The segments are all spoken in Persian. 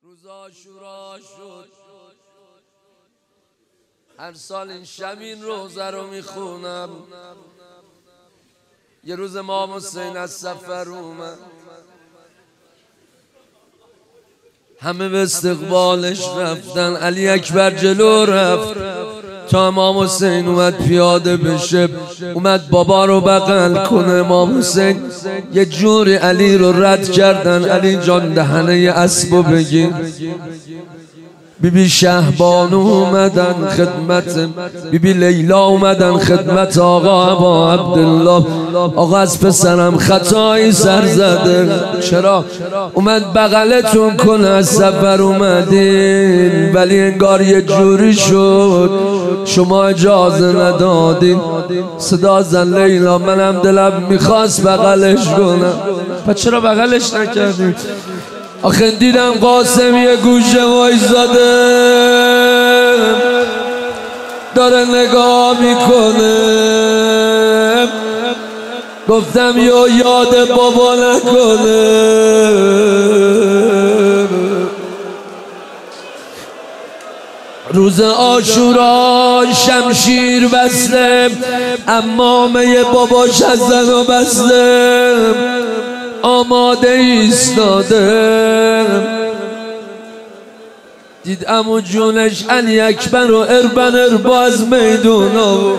روز عاشورا شد، هر سال این شب این روزه رو میخونم. یه روز امام حسین از سفر اومد، همه به استقبالش رفتن. علی اکبر جلو رفت تا امام حسین اومد پیاده بشه، اومد بابا رو بغل کنه. امام حسین یه جوری علی رو رد کردن. علی جان دهنه اسبو بگیر. بیبی شهبانو اومدن خدمت، بیبی لیلا اومدن خدمت آقا ابا عبدالله. آقا از پسرم خطایی سر زده، چرا اومد بغلتون کنه؟ از سفر اومدین ولی انگار یه جوری شد شما اجازه ندادین. صدا زن لیلا، منم دلم میخواست بغلش کنم، پس چرا بغلش نکردین؟ آخه دیدم قاسم یه گوشه وایزاده داره نگاه میکنه، گفتم یاد بابا نکنه. روز عاشورا شمشیر بسته، عمامه باباش از زن و بسته، آماده ایستاده. دید عمو جونش علی اکبر رو اربا از میدون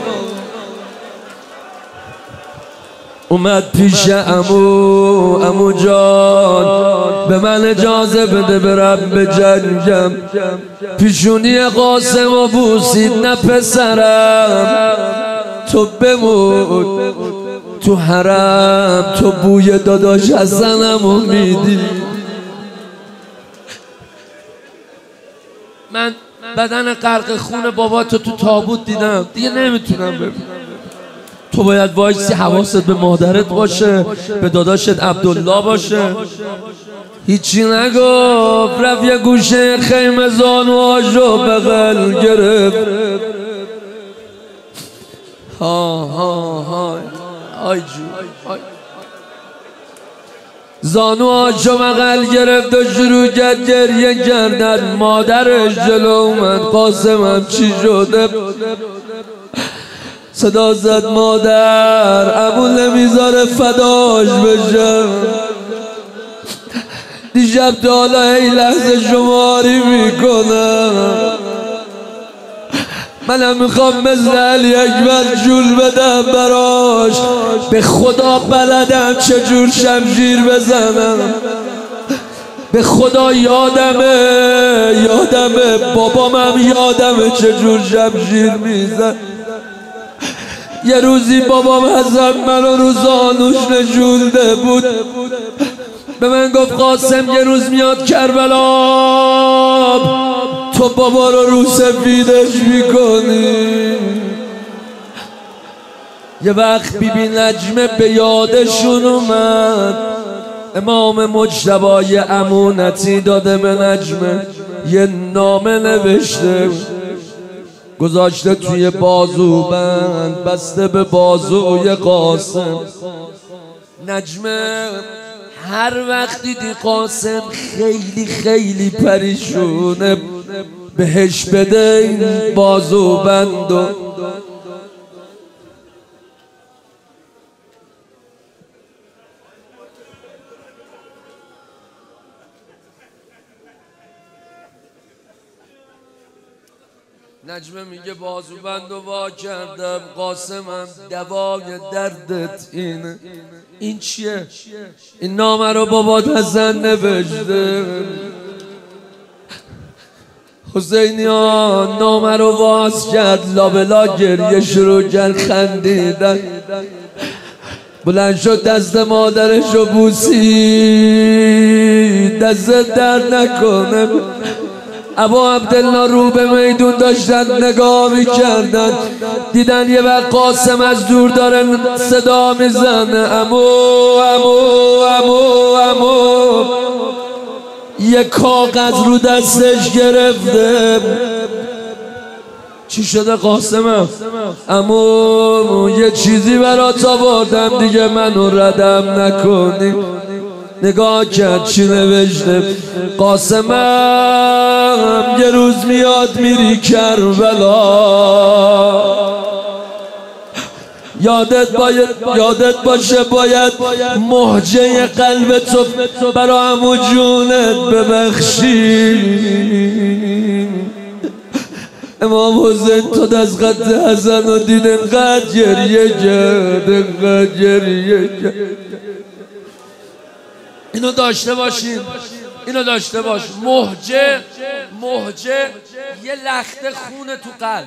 اومد پیش عمو جان به من اجازه بده برم به جنگم. پیشونی قاسم و بوسید، نه پسرم تو بمون تو حرم، تو بوی داداش از زنمو میدی. من بدن غرق خون بابا تو تابوت دیدم، دیگه نمیتونم ببینم. تو باید وایسی حواست به مادرت باشه، به داداشت عبدالله باشه. هیچی نگفت، رفت یه گوشه خیمه زانوهاشو بغل گرفت. آی جو زانوهاشو بغل گرفت و شروع کرد گریه کردن. مادرش جلو اومد، قاسمم چی شده؟ صدا زد مادر عمو نمیذاره فداش بشم، دیشب تا حالا ای لحظه شماری میکنم. منم میخوام مثل علی اکبر جول بدم براش، به خدا بلدم چجور شمشیر بزنم، به خدا یادمه بابامم یادمه چجور شمشیر میزن. یه روزی بابام حسن منو رو زانوش نشونده بود، به من گفت قاسم یه روز میاد کربلا، تو بابا رو سفیدش میکنی. یه وقت بیبی نجمه به یادشون اومد، امام مجتبی امونتی داده به نجمه، یه نامه نوشته گذاشته توی بازوبند بسته به بازوی قاسم. نجمه هر وقت دیدی قاسم خیلی پریشونه، بهش بده این بازوبندو. نجمه میگه بازوبندو وا کردم، قاسمم دوای دردت اینه. این چیه؟ این نامه رو بابات حسن نوشته. حسینیان نامه رو واز کرد، لابلا گریه شروع کرد خندیدن. بلند شد دست مادرش رو بوسید، دست درد نکنه. ابا عبدالله رو به میدون داشتن نگاه میکردن، دیدن یه وقت قاسم از دور داره صدا میزنه امو. یه کاغذ رو دستش گرفته. چی شده قاسمم؟ امو یه چیزی برات آوردم دیگه منو ردم نکنی. نگاه کرد چی نوشته. قاسمم یه روز میاد میری کربلا، یادت باشه باید مهجه قلب تو برا عمو جونت ببخشی. امام حسین تا دست خط حسن و دید انقدر گریه کرد، انقدر گریه کرد. اینو داشته باشین، اینو داشته باش. مهجه یه لخته خونه تو قلب.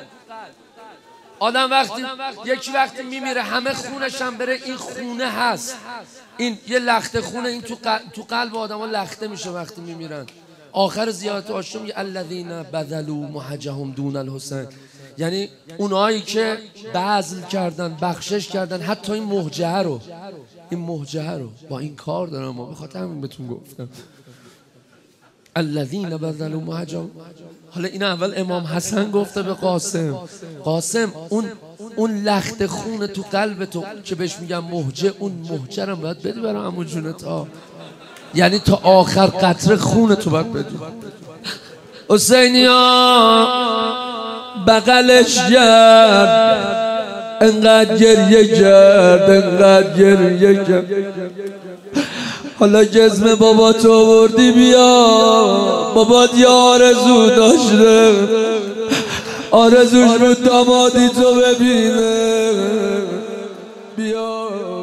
آدم یکی وقتی میمیره همه خونش هم بره، این خونه هست، این یه لخته خونه، این تو قلب آدم ها لخته میشه وقتی میمیرن. آخر زیارت عاشق میگه الذین بذلوا مهجهم دون الحسین، یعنی اونایی که بذل کردن، بخشش کردن حتی این مهجه رو با این کار دارم. ما بخاطر همین بهتون گفتم الذین بذلوا مهجهم. حالا این اول امام حسن گفته به قاسم اون لخت خون تو قلب تو که بهش میگم مهجه، اون مهجه رو باید بدی برای عمو جونت ها، یعنی تا آخر قطره خون تو باید بدی. حسینی ها بغلش کرد، انقدر گریه کرد. حالا جسم بابا تو آوردی بیا، بابا یه آرزو داشته، آرزوش بود دامادی تو ببینه، بیا